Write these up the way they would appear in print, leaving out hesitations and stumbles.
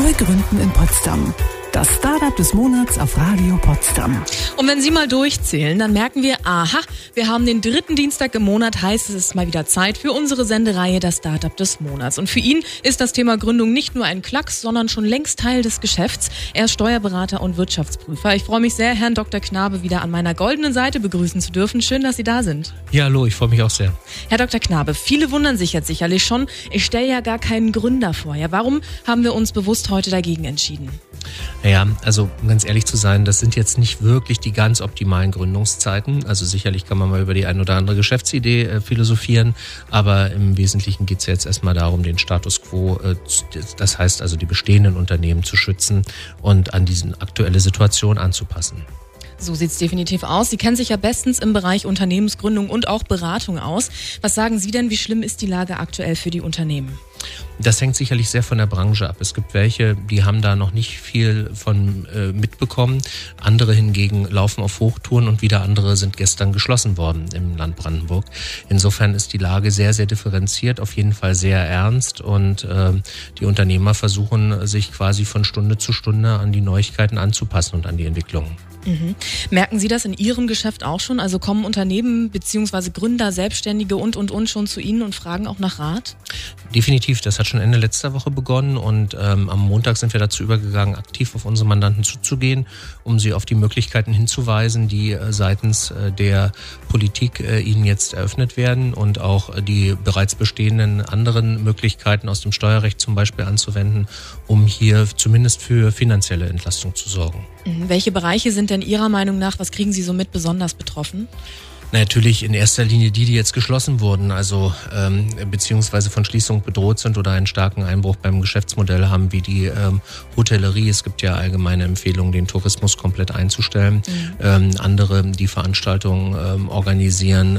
Neu gründen in Potsdam. Das Startup des Monats auf Radio Potsdam. Und wenn Sie mal durchzählen, dann merken wir, aha, wir haben den 3. Dienstag im Monat, heißt es ist mal wieder Zeit für unsere Sendereihe Das Startup des Monats. Und für ihn ist das Thema Gründung nicht nur ein Klacks, sondern schon längst Teil des Geschäfts. Er ist Steuerberater und Wirtschaftsprüfer. Ich freue mich sehr, Herrn Dr. Knabe wieder an meiner goldenen Seite begrüßen zu dürfen. Schön, dass Sie da sind. Ja, hallo, ich freue mich auch sehr. Herr Dr. Knabe, viele wundern sich jetzt sicherlich schon, ich stelle ja gar keinen Gründer vor. Ja, warum haben wir uns bewusst heute dagegen entschieden? Naja, also um ganz ehrlich zu sein, das sind jetzt nicht wirklich die ganz optimalen Gründungszeiten. Also sicherlich kann man mal über die ein oder andere Geschäftsidee philosophieren, aber im Wesentlichen geht es jetzt erstmal darum, den Status quo, das heißt also die bestehenden Unternehmen zu schützen und an diese aktuelle Situation anzupassen. So sieht's definitiv aus. Sie kennen sich ja bestens im Bereich Unternehmensgründung und auch Beratung aus. Was sagen Sie denn, wie schlimm ist die Lage aktuell für die Unternehmen? Das hängt sicherlich sehr von der Branche ab. Es gibt welche, die haben da noch nicht viel von mitbekommen. Andere hingegen laufen auf Hochtouren und wieder andere sind gestern geschlossen worden im Land Brandenburg. Insofern ist die Lage sehr, sehr differenziert, auf jeden Fall sehr ernst und die Unternehmer versuchen sich quasi von Stunde zu Stunde an die Neuigkeiten anzupassen und an die Entwicklungen. Mhm. Merken Sie das in Ihrem Geschäft auch schon? Also kommen Unternehmen bzw. Gründer, Selbstständige und schon zu Ihnen und fragen auch nach Rat? Definitiv, das hat schon Ende letzter Woche begonnen und am Montag sind wir dazu übergegangen, aktiv auf unsere Mandanten zuzugehen, um sie auf die Möglichkeiten hinzuweisen, die seitens der Politik ihnen jetzt eröffnet werden und auch die bereits bestehenden anderen Möglichkeiten aus dem Steuerrecht zum Beispiel anzuwenden, um hier zumindest für finanzielle Entlastung zu sorgen. Mhm. Welche Bereiche sind denn Ihrer Meinung nach, was kriegen Sie so mit, besonders betroffen? Natürlich in erster Linie die jetzt geschlossen wurden, also beziehungsweise von Schließung bedroht sind oder einen starken Einbruch beim Geschäftsmodell haben, wie die Hotellerie. Es gibt ja allgemeine Empfehlungen, den Tourismus komplett einzustellen. Mhm. Andere, die Veranstaltungen organisieren,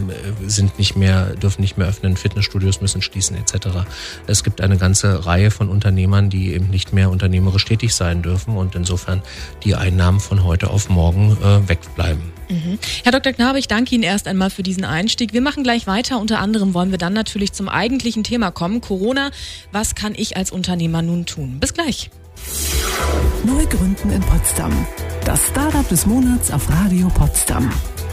dürfen nicht mehr öffnen, Fitnessstudios müssen schließen etc. Es gibt eine ganze Reihe von Unternehmern, die eben nicht mehr unternehmerisch tätig sein dürfen und insofern die Einnahmen von heute auf morgen wegbleiben. Mhm. Herr Dr. Knabe, ich danke Ihnen erst einmal für diesen Einstieg. Wir machen gleich weiter. Unter anderem wollen wir dann natürlich zum eigentlichen Thema kommen. Corona. Was kann ich als Unternehmer nun tun? Bis gleich. Neu gründen in Potsdam. Das Startup des Monats auf Radio Potsdam.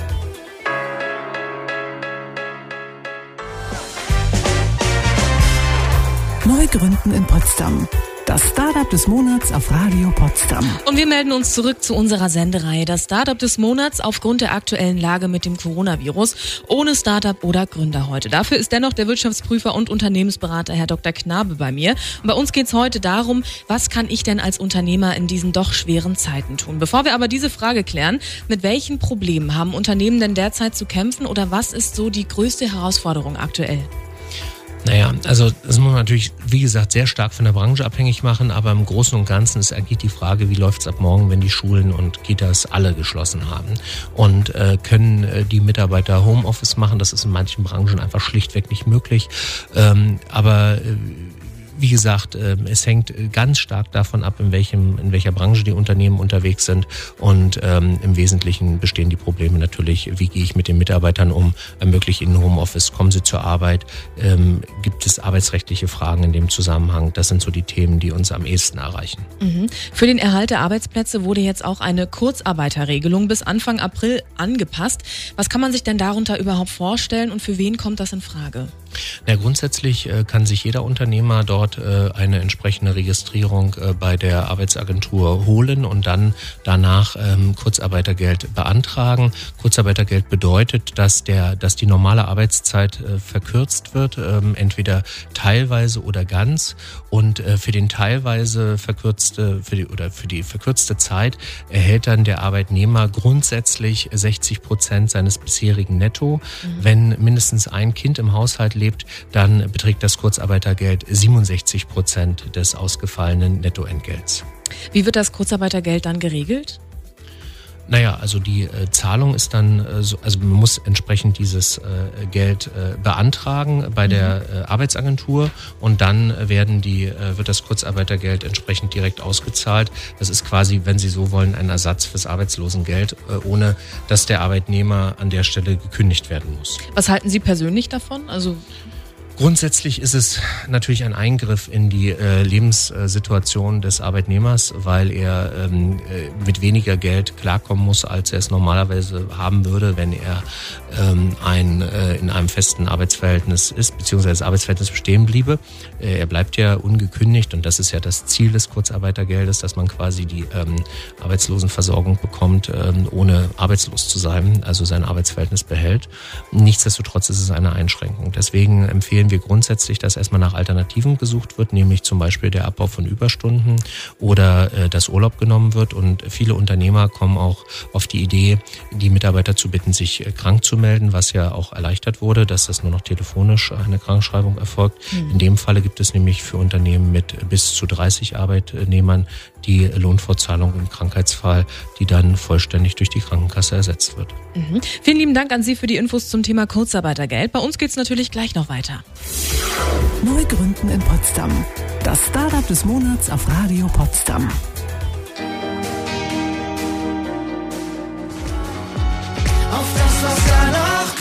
Neu gründen in Potsdam. Das Startup des Monats auf Radio Potsdam. Und wir melden uns zurück zu unserer Sendereihe. Das Startup des Monats aufgrund der aktuellen Lage mit dem Coronavirus. Ohne Startup oder Gründer heute. Dafür ist dennoch der Wirtschaftsprüfer und Unternehmensberater Herr Dr. Knabe bei mir. Und bei uns geht es heute darum, was kann ich denn als Unternehmer in diesen doch schweren Zeiten tun? Bevor wir aber diese Frage klären, mit welchen Problemen haben Unternehmen denn derzeit zu kämpfen oder was ist so die größte Herausforderung aktuell? Naja, also das muss man natürlich, wie gesagt, sehr stark von der Branche abhängig machen, aber im Großen und Ganzen ist eigentlich die Frage, wie läuft's ab morgen, wenn die Schulen und Kitas alle geschlossen haben und können die Mitarbeiter Homeoffice machen? Das ist in manchen Branchen einfach schlichtweg nicht möglich, aber wie gesagt, es hängt ganz stark davon ab, in welcher Branche die Unternehmen unterwegs sind und im Wesentlichen bestehen die Probleme natürlich, wie gehe ich mit den Mitarbeitern um, ermögliche ihnen Homeoffice, kommen sie zur Arbeit, gibt es arbeitsrechtliche Fragen in dem Zusammenhang, das sind so die Themen, die uns am ehesten erreichen. Mhm. Für den Erhalt der Arbeitsplätze wurde jetzt auch eine Kurzarbeiterregelung bis Anfang April angepasst. Was kann man sich denn darunter überhaupt vorstellen und für wen kommt das in Frage? Ja, grundsätzlich kann sich jeder Unternehmer dort eine entsprechende Registrierung bei der Arbeitsagentur holen und dann danach Kurzarbeitergeld beantragen. Kurzarbeitergeld bedeutet, dass die normale Arbeitszeit verkürzt wird, entweder teilweise oder ganz. Und für die verkürzte Zeit erhält dann der Arbeitnehmer grundsätzlich 60% seines bisherigen Netto. Mhm. Wenn mindestens ein Kind im Haushalt lebt, dann beträgt das Kurzarbeitergeld 67% des ausgefallenen Nettoentgelts. Wie wird das Kurzarbeitergeld dann geregelt? Naja, also die Zahlung ist dann, also man muss entsprechend dieses Geld beantragen bei der Arbeitsagentur und dann wird das Kurzarbeitergeld entsprechend direkt ausgezahlt. Das ist quasi, wenn Sie so wollen, ein Ersatz fürs Arbeitslosengeld, ohne dass der Arbeitnehmer an der Stelle gekündigt werden muss. Was halten Sie persönlich davon? Also Grundsätzlich ist es natürlich ein Eingriff in die Lebenssituation des Arbeitnehmers, weil er mit weniger Geld klarkommen muss, als er es normalerweise haben würde, wenn er in einem festen Arbeitsverhältnis ist, beziehungsweise das Arbeitsverhältnis bestehen bliebe. Er bleibt ja ungekündigt und das ist ja das Ziel des Kurzarbeitergeldes, dass man quasi die Arbeitslosenversorgung bekommt, ohne arbeitslos zu sein, also sein Arbeitsverhältnis behält. Nichtsdestotrotz ist es eine Einschränkung. Deswegen empfehlen wir grundsätzlich, dass erstmal nach Alternativen gesucht wird, nämlich zum Beispiel der Abbau von Überstunden oder dass Urlaub genommen wird. Und viele Unternehmer kommen auch auf die Idee, die Mitarbeiter zu bitten, sich krank zu melden, was ja auch erleichtert wurde, dass das nur noch telefonisch eine Krankschreibung erfolgt. In dem Falle gibt es nämlich für Unternehmen mit bis zu 30 Arbeitnehmern die Lohnfortzahlung im Krankheitsfall, die dann vollständig durch die Krankenkasse ersetzt wird. Vielen lieben Dank an Sie für die Infos zum Thema Kurzarbeitergeld. Bei uns geht's natürlich gleich noch weiter. Neu gründen in Potsdam. Das Startup des Monats auf Radio Potsdam. Auf das, was danach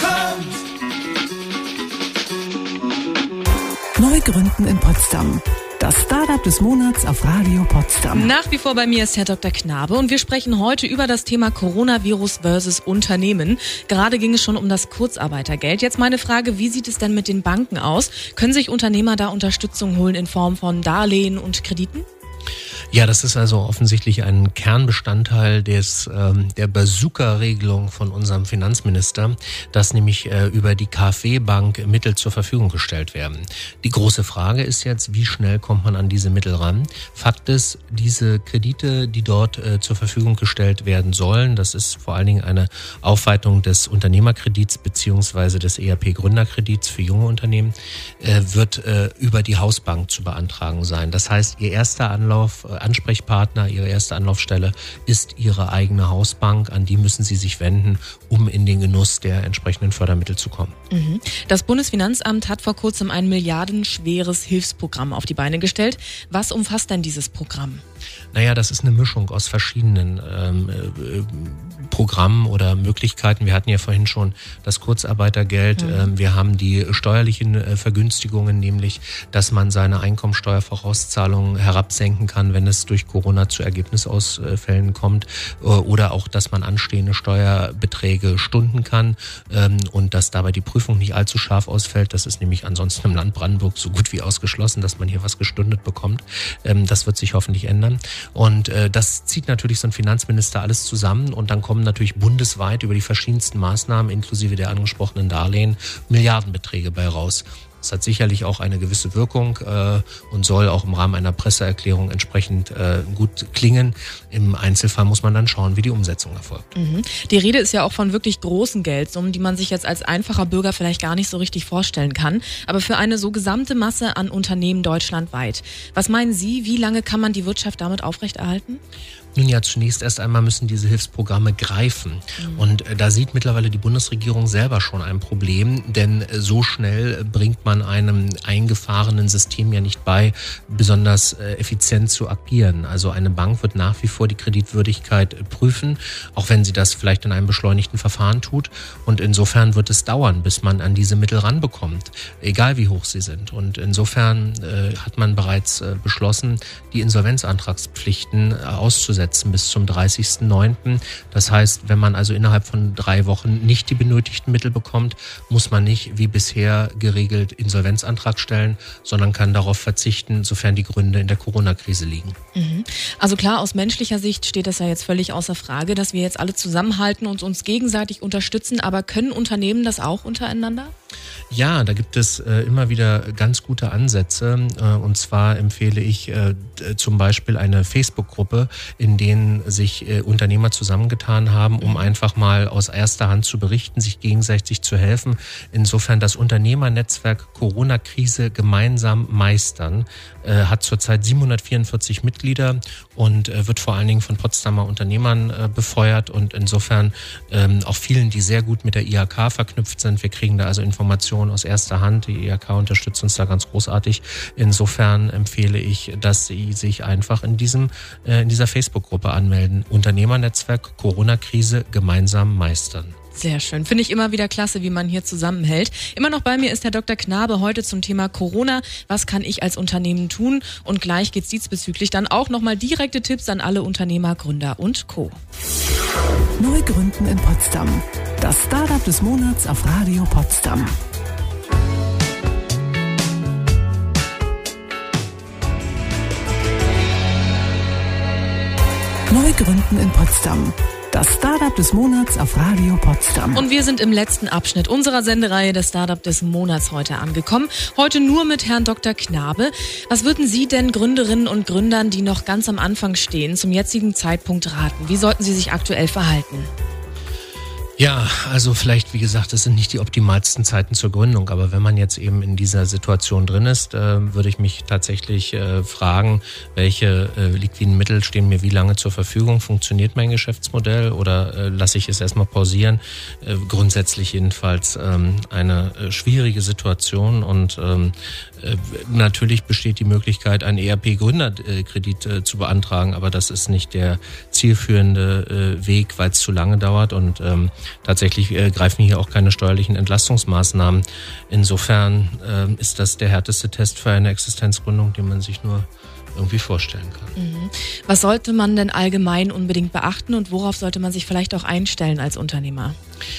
kommt. Neu gründen in Potsdam. Das Startup des Monats auf Radio Potsdam. Nach wie vor bei mir ist Herr Dr. Knabe und wir sprechen heute über das Thema Coronavirus versus Unternehmen. Gerade ging es schon um das Kurzarbeitergeld. Jetzt meine Frage, wie sieht es denn mit den Banken aus? Können sich Unternehmer da Unterstützung holen in Form von Darlehen und Krediten? Ja, das ist also offensichtlich ein Kernbestandteil der Bazooka-Regelung von unserem Finanzminister, dass nämlich über die KfW-Bank Mittel zur Verfügung gestellt werden. Die große Frage ist jetzt, wie schnell kommt man an diese Mittel ran? Fakt ist, diese Kredite, die dort zur Verfügung gestellt werden sollen, das ist vor allen Dingen eine Aufweitung des Unternehmerkredits beziehungsweise des ERP-Gründerkredits für junge Unternehmen, wird über die Hausbank zu beantragen sein. Das heißt, Ihr erster Ansprechpartner, Ihre erste Anlaufstelle ist Ihre eigene Hausbank. An die müssen Sie sich wenden, um in den Genuss der entsprechenden Fördermittel zu kommen. Das Bundesfinanzamt hat vor kurzem ein milliardenschweres Hilfsprogramm auf die Beine gestellt. Was umfasst denn dieses Programm? Naja, das ist eine Mischung aus verschiedenen Programmen oder Möglichkeiten. Wir hatten ja vorhin schon das Kurzarbeitergeld. Wir haben die steuerlichen Vergünstigungen, nämlich, dass man seine Einkommensteuervorauszahlungen herabsenken kann, wenn es durch Corona zu Ergebnisausfällen kommt, oder auch, dass man anstehende Steuerbeträge stunden kann und dass dabei die Prüfung nicht allzu scharf ausfällt. Das ist nämlich ansonsten im Land Brandenburg so gut wie ausgeschlossen, dass man hier was gestundet bekommt. Das wird sich hoffentlich ändern. Und das zieht natürlich so ein Finanzminister alles zusammen und dann kommen natürlich bundesweit über die verschiedensten Maßnahmen inklusive der angesprochenen Darlehen Milliardenbeträge bei raus. Das hat sicherlich auch eine gewisse Wirkung und soll auch im Rahmen einer Presseerklärung entsprechend gut klingen. Im Einzelfall muss man dann schauen, wie die Umsetzung erfolgt. Die Rede ist ja auch von wirklich großen Geldsummen, die man sich jetzt als einfacher Bürger vielleicht gar nicht so richtig vorstellen kann. Aber für eine so gesamte Masse an Unternehmen deutschlandweit. Was meinen Sie, wie lange kann man die Wirtschaft damit aufrechterhalten? Nun ja, zunächst erst einmal müssen diese Hilfsprogramme greifen. Und da sieht mittlerweile die Bundesregierung selber schon ein Problem, denn so schnell bringt man einem eingefahrenen System ja nicht bei, besonders effizient zu agieren. Also eine Bank wird nach wie vor die Kreditwürdigkeit prüfen, auch wenn sie das vielleicht in einem beschleunigten Verfahren tut. Und insofern wird es dauern, bis man an diese Mittel ranbekommt, egal wie hoch sie sind. Und insofern hat man bereits beschlossen, die Insolvenzantragspflichten auszusetzen bis zum 30.09. Das heißt, wenn man also innerhalb von 3 Wochen nicht die benötigten Mittel bekommt, muss man nicht wie bisher geregelt Insolvenzantrag stellen, sondern kann darauf verzichten, sofern die Gründe in der Corona-Krise liegen. Also klar, aus menschlicher Sicht steht das ja jetzt völlig außer Frage, dass wir jetzt alle zusammenhalten und uns gegenseitig unterstützen. Aber können Unternehmen das auch untereinander? Ja, da gibt es immer wieder ganz gute Ansätze. Und zwar empfehle ich zum Beispiel eine Facebook-Gruppe, in denen sich Unternehmer zusammengetan haben, um einfach mal aus erster Hand zu berichten, sich gegenseitig zu helfen. Insofern das Unternehmernetzwerk Corona-Krise gemeinsam meistern hat zurzeit 744 Mitglieder und wird vor allen Dingen von Potsdamer Unternehmern befeuert und insofern auch vielen, die sehr gut mit der IHK verknüpft sind. Wir kriegen da also Informationen aus erster Hand. Die IHK unterstützt uns da ganz großartig. Insofern empfehle ich, dass Sie sich einfach in dieser Facebook-Gruppe anmelden. Unternehmernetzwerk Corona-Krise gemeinsam meistern. Sehr schön. Finde ich immer wieder klasse, wie man hier zusammenhält. Immer noch bei mir ist Herr Dr. Knabe heute zum Thema Corona. Was kann ich als Unternehmen tun? Und gleich geht's diesbezüglich dann auch nochmal direkte Tipps an alle Unternehmer, Gründer und Co. Neu gründen in Potsdam. Das Startup des Monats auf Radio Potsdam. Neu gründen in Potsdam. Das Startup des Monats auf Radio Potsdam. Und wir sind im letzten Abschnitt unserer Sendereihe des Startup des Monats heute angekommen. Heute nur mit Herrn Dr. Knabe. Was würden Sie denn Gründerinnen und Gründern, die noch ganz am Anfang stehen, zum jetzigen Zeitpunkt raten? Wie sollten sie sich aktuell verhalten? Ja, also vielleicht, wie gesagt, das sind nicht die optimalsten Zeiten zur Gründung, aber wenn man jetzt eben in dieser Situation drin ist, würde ich mich tatsächlich fragen, welche liquiden Mittel stehen mir wie lange zur Verfügung? Funktioniert mein Geschäftsmodell oder lasse ich es erstmal pausieren? Grundsätzlich jedenfalls eine schwierige Situation und natürlich besteht die Möglichkeit, einen ERP-Gründerkredit zu beantragen, aber das ist nicht der zielführende Weg, weil es zu lange dauert und tatsächlich greifen hier auch keine steuerlichen Entlastungsmaßnahmen. Insofern ist das der härteste Test für eine Existenzgründung, den man sich nur irgendwie vorstellen kann. Was sollte man denn allgemein unbedingt beachten und worauf sollte man sich vielleicht auch einstellen als Unternehmer?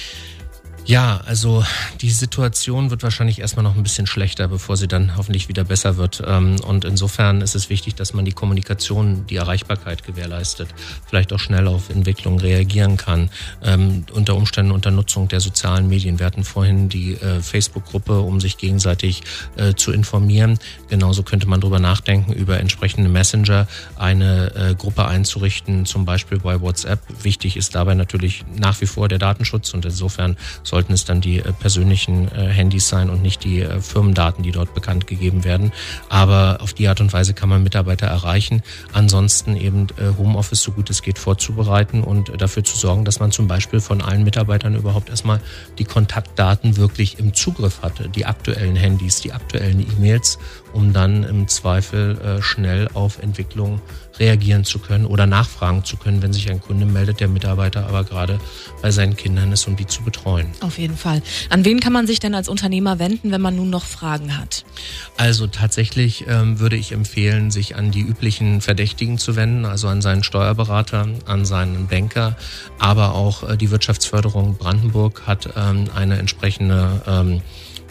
Ja, also die Situation wird wahrscheinlich erstmal noch ein bisschen schlechter, bevor sie dann hoffentlich wieder besser wird. Und insofern ist es wichtig, dass man die Kommunikation, die Erreichbarkeit gewährleistet, vielleicht auch schnell auf Entwicklungen reagieren kann, unter Umständen unter Nutzung der sozialen Medien. Wir hatten vorhin die Facebook-Gruppe, um sich gegenseitig zu informieren. Genauso könnte man darüber nachdenken, über entsprechende Messenger eine Gruppe einzurichten, zum Beispiel bei WhatsApp. Wichtig ist dabei natürlich nach wie vor der Datenschutz und insofern sollten es dann die persönlichen Handys sein und nicht die Firmendaten, die dort bekannt gegeben werden. Aber auf die Art und Weise kann man Mitarbeiter erreichen. Ansonsten eben Homeoffice so gut es geht vorzubereiten und dafür zu sorgen, dass man zum Beispiel von allen Mitarbeitern überhaupt erstmal die Kontaktdaten wirklich im Zugriff hatte, die aktuellen Handys, die aktuellen E-Mails, um dann im Zweifel schnell auf Entwicklungen reagieren zu können oder nachfragen zu können, wenn sich ein Kunde meldet, der Mitarbeiter aber gerade bei seinen Kindern ist, um die zu betreuen. Auf jeden Fall. An wen kann man sich denn als Unternehmer wenden, wenn man nun noch Fragen hat? Also tatsächlich würde ich empfehlen, sich an die üblichen Verdächtigen zu wenden, also an seinen Steuerberater, an seinen Banker, aber auch die Wirtschaftsförderung Brandenburg hat eine entsprechende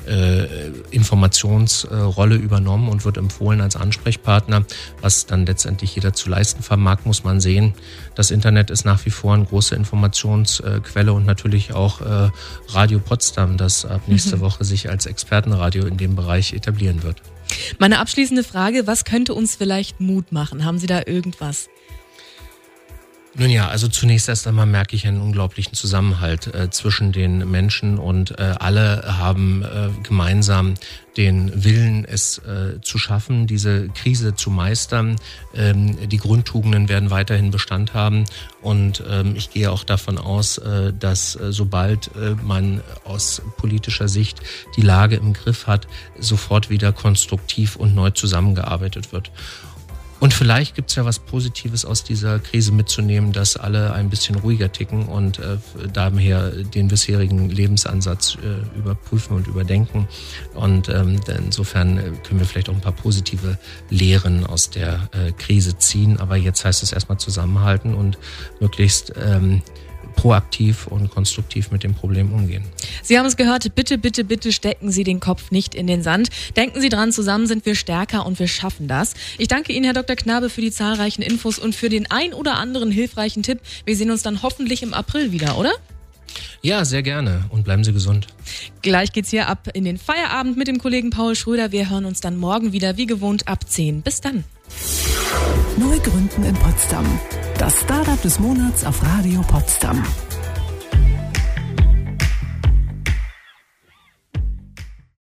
Informationsrolle übernommen und wird empfohlen als Ansprechpartner. Was dann letztendlich jeder zu leisten vermag, muss man sehen. Das Internet ist nach wie vor eine große Informationsquelle und natürlich auch Radio Potsdam, das ab nächste Woche sich als Expertenradio in dem Bereich etablieren wird. Meine abschließende Frage, was könnte uns vielleicht Mut machen? Haben Sie da irgendwas? Nun ja, also zunächst erst einmal merke ich einen unglaublichen Zusammenhalt zwischen den Menschen und alle haben gemeinsam den Willen, es zu schaffen, diese Krise zu meistern. Die Grundtugenden werden weiterhin Bestand haben und ich gehe auch davon aus, dass sobald man aus politischer Sicht die Lage im Griff hat, sofort wieder konstruktiv und neu zusammengearbeitet wird. Und vielleicht gibt's ja was Positives aus dieser Krise mitzunehmen, dass alle ein bisschen ruhiger ticken und daher den bisherigen Lebensansatz überprüfen und überdenken. Und insofern können wir vielleicht auch ein paar positive Lehren aus der Krise ziehen. Aber jetzt heißt es erstmal zusammenhalten und möglichst proaktiv und konstruktiv mit dem Problem umgehen. Sie haben es gehört, bitte, bitte, bitte stecken Sie den Kopf nicht in den Sand. Denken Sie dran, zusammen sind wir stärker und wir schaffen das. Ich danke Ihnen, Herr Dr. Knabe, für die zahlreichen Infos und für den ein oder anderen hilfreichen Tipp. Wir sehen uns dann hoffentlich im April wieder, oder? Ja, sehr gerne und bleiben Sie gesund. Gleich geht's hier ab in den Feierabend mit dem Kollegen Paul Schröder. Wir hören uns dann morgen wieder, wie gewohnt, ab 10. Bis dann. Neu gründen in Potsdam. Das Startup des Monats auf Radio Potsdam.